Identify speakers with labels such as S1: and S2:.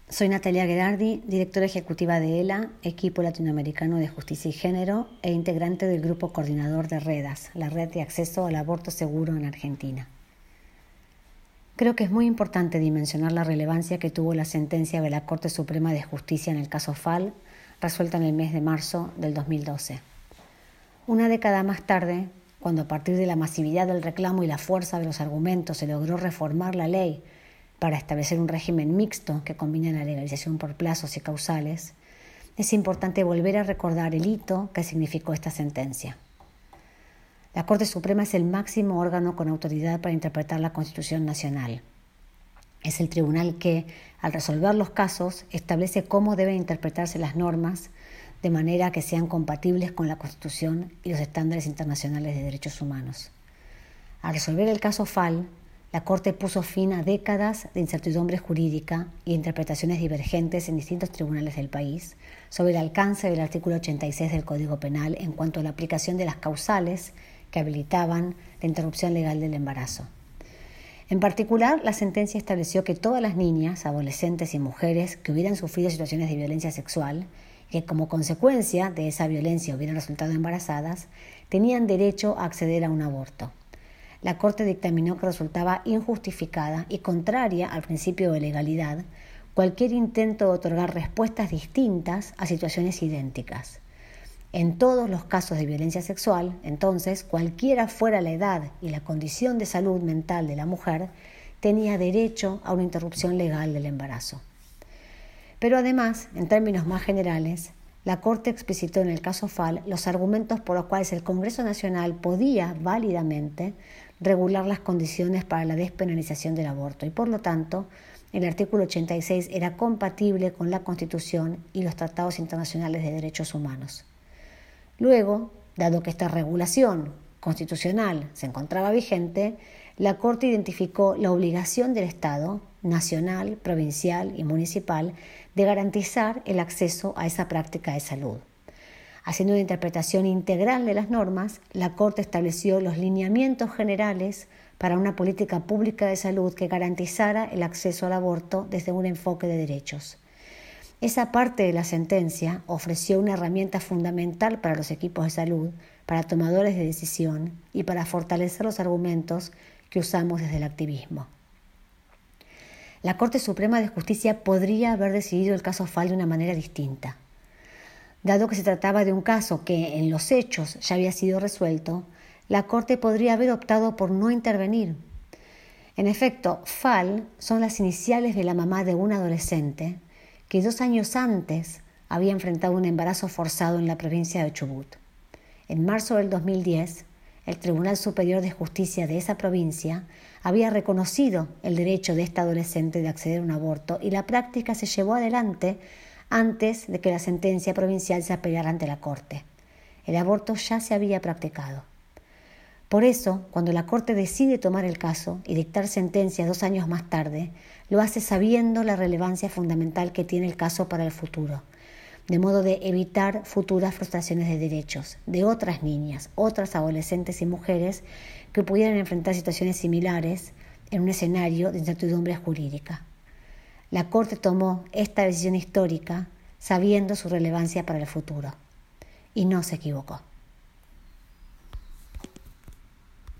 S1: Soy Natalia Gherardi, directora ejecutiva de ELA, Equipo Latinoamericano de Justicia y Género, e integrante del grupo coordinador de REDAS, la Red de Acceso al Aborto Seguro en Argentina. Creo que es muy importante dimensionar la relevancia que tuvo la sentencia de la Corte Suprema de Justicia en el caso Fall, resuelta en el mes de marzo del 2012. Una década más tarde, cuando a partir de la masividad del reclamo y la fuerza de los argumentos se logró reformar la ley para establecer un régimen mixto que combina la legalización por plazos y causales, es importante volver a recordar el hito que significó esta sentencia. La Corte Suprema es el máximo órgano con autoridad para interpretar la Constitución Nacional. Es el tribunal que, al resolver los casos, establece cómo deben interpretarse las normas de manera que sean compatibles con la Constitución y los estándares internacionales de derechos humanos. Al resolver el caso Fall, la Corte puso fin a décadas de incertidumbre jurídica y interpretaciones divergentes en distintos tribunales del país sobre el alcance del artículo 86 del Código Penal en cuanto a la aplicación de las causales que habilitaban la interrupción legal del embarazo. En particular, la sentencia estableció que todas las niñas, adolescentes y mujeres que hubieran sufrido situaciones de violencia sexual y que como consecuencia de esa violencia hubieran resultado embarazadas, tenían derecho a acceder a un aborto. La Corte dictaminó que resultaba injustificada y contraria al principio de legalidad cualquier intento de otorgar respuestas distintas a situaciones idénticas. En todos los casos de violencia sexual, entonces, cualquiera fuera la edad y la condición de salud mental de la mujer, tenía derecho a una interrupción legal del embarazo. Pero además, en términos más generales, la Corte explicitó en el caso Fall los argumentos por los cuales el Congreso Nacional podía válidamente regular las condiciones para la despenalización del aborto y, por lo tanto, el artículo 86 era compatible con la Constitución y los tratados internacionales de derechos humanos. Luego, dado que esta regulación constitucional se encontraba vigente, la Corte identificó la obligación del Estado, nacional, provincial y municipal, de garantizar el acceso a esa práctica de salud. Haciendo una interpretación integral de las normas, la Corte estableció los lineamientos generales para una política pública de salud que garantizara el acceso al aborto desde un enfoque de derechos. Esa parte de la sentencia ofreció una herramienta fundamental para los equipos de salud, para tomadores de decisión y para fortalecer los argumentos que usamos desde el activismo. La Corte Suprema de Justicia podría haber decidido el caso Fall de una manera distinta. Dado que se trataba de un caso que en los hechos ya había sido resuelto, la Corte podría haber optado por no intervenir. En efecto, Fall son las iniciales de la mamá de un adolescente que 2 años antes había enfrentado un embarazo forzado en la provincia de Chubut. En marzo del 2010, el Tribunal Superior de Justicia de esa provincia había reconocido el derecho de esta adolescente de acceder a un aborto y la práctica se llevó adelante antes de que la sentencia provincial se apelara ante la Corte. El aborto ya se había practicado. Por eso, cuando la Corte decide tomar el caso y dictar sentencia 2 años más tarde, lo hace sabiendo la relevancia fundamental que tiene el caso para el futuro, de modo de evitar futuras frustraciones de derechos de otras niñas, otras adolescentes y mujeres que pudieran enfrentar situaciones similares en un escenario de incertidumbre jurídica. La Corte tomó esta decisión histórica sabiendo su relevancia para el futuro y no se equivocó.